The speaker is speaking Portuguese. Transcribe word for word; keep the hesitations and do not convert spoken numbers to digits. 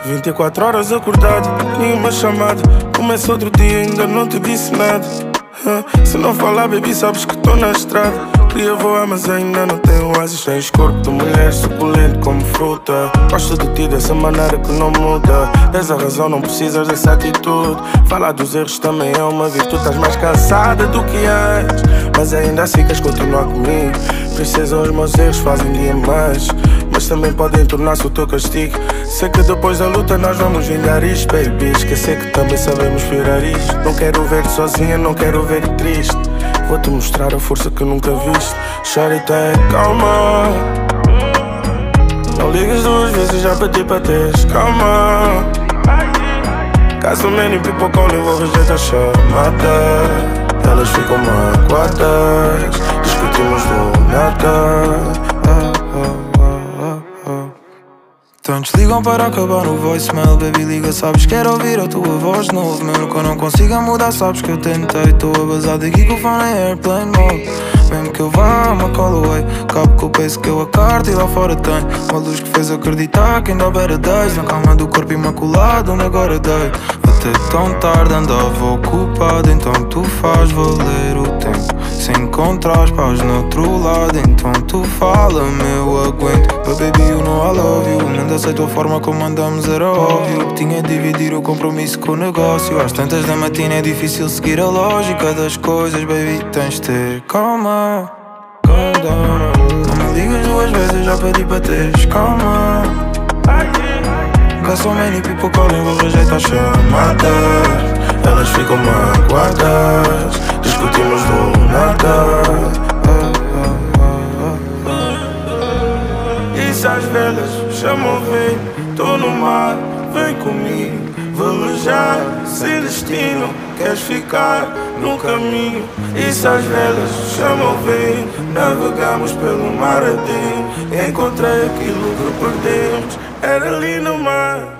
vinte e quatro horas acordado, nenhuma chamada. Começa outro dia, ainda não te disse nada. uh, Se não falar, baby, sabes que estou na estrada. Queria voar, mas ainda não tenho asas. Tens corpo de mulher, suculento como fruta. Gosto de ti dessa maneira que não muda. Tens a razão, não precisas dessa atitude. Falar dos erros também é uma virtude. Estás mais cansada do que antes, mas ainda assim queres continuar comigo. Princesa, os meus erros fazem dia mais, mas também podem tornar-se o teu castigo. Sei que depois da luta nós vamos vingar isto, baby. Esquecer que também sabemos virar isto. Não quero ver-te sozinha, não quero ver-te triste. Vou-te mostrar a força que nunca viste. Chora tem calma. Não ligas duas vezes, já pedi para teres calma. Caso many people calling, vou rejeitar a chamada. Elas ficam magoadas, discutimos do nada. Tantos ligam para acabar no voicemail. Baby, liga, sabes, quero ouvir a tua voz de novo. Mesmo que eu não consiga mudar, sabes que eu tentei. Estou a bazar daqui com o fone em airplane mode. Mesmo que eu vá, uma call away. Cabo com o peso que eu a carta e lá fora tem uma luz que fez acreditar que ainda houver days. Na calma do corpo imaculado, onde agora dei. Até tão tarde andava ocupado, então tu faz valer o tempo. Se encontras paz no outro lado, então tu fala-me, eu aguento. But baby, you know I love you. Não aceito a forma como andamos, era óbvio que tinha de dividir o compromisso com o negócio. Às tantas da matina é difícil seguir a lógica das coisas. Baby, tens de ter calma. Calm down. Não me ligas duas vezes, já pedi para teres calma. Got so many people calling, vou rejeitar a chamada. Elas ficam magoadas, discutimos do nada. Isso às velas, chamam, vem, tô no mar, vem comigo. Velejar, sem destino, queres ficar no caminho. Isso às velas, chamam, vem, navegamos pelo mar adentro. Encontrei aquilo que perdemos, era ali no mar.